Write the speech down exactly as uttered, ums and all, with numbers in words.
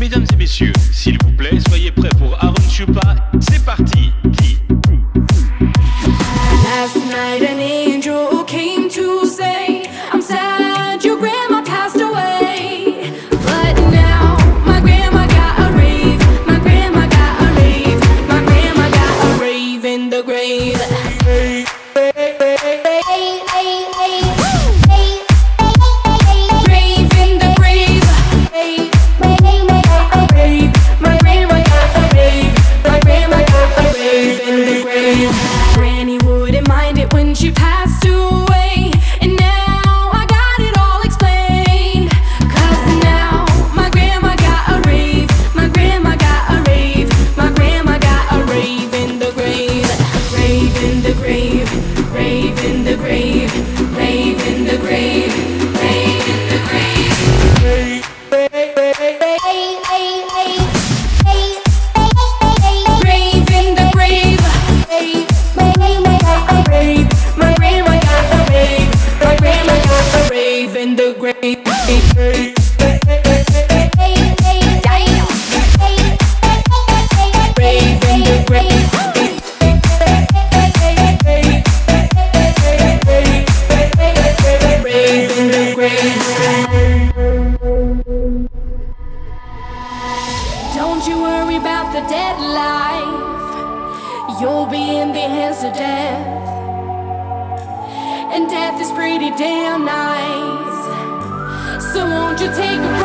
Mesdames et messieurs, s'il vous plaît, soyez prêts pour Aaron Chupa. C'est parti. Qui? Last night an angel came to say, I'm sad your grandma passed away. But now my grandma got a rave. My grandma got a rave. My grandma got a rave in the grave. Rave in the grave. My grandma got a rave. My grandma got a rave. My grandma got a rave in the grave. Granny wouldn't mind it when she passed away. And now I got it all explained. Cause now my grandma got a rave. My grandma got a rave. My grandma got a rave in the grave. Rave in the grave. Rave in the grave. Rave in the grave. Rave in the grave. Rave, rave, rave, rave, rave, rave. Rave in the grave. Rave, my grandma got a rave. My grandma got a rave. My grandma got a rave in the grave. Rave, rave in the grave. Rave in the grave. Don't you worry about the dead life. You'll be in the hands of death. And death is pretty damn nice. So won't you take a